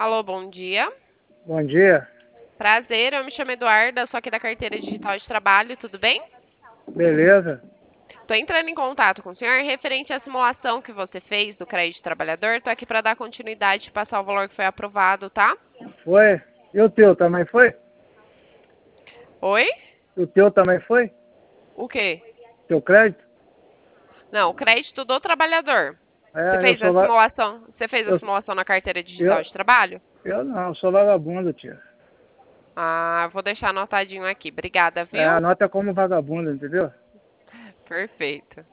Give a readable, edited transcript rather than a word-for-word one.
Alô, bom dia. Bom dia. Prazer, eu me chamo Eduarda, sou aqui da Carteira Digital de Trabalho, tudo bem? Beleza? Estou entrando em contato com o senhor referente à simulação que você fez do crédito trabalhador. Estou aqui para dar continuidade e passar o valor que foi aprovado, tá? Foi? E o teu também foi? Oi? O teu também foi? O quê? Teu crédito? Não, o crédito do trabalhador. Você É, eu fez sou a va... simulação? Você fez a eu, simulação na Carteira Digital eu, de Trabalho? eu não, sou vagabundo, tia. Ah, vou deixar anotadinho aqui. Obrigada, É, viu? anota como vagabundo, entendeu? Perfeito.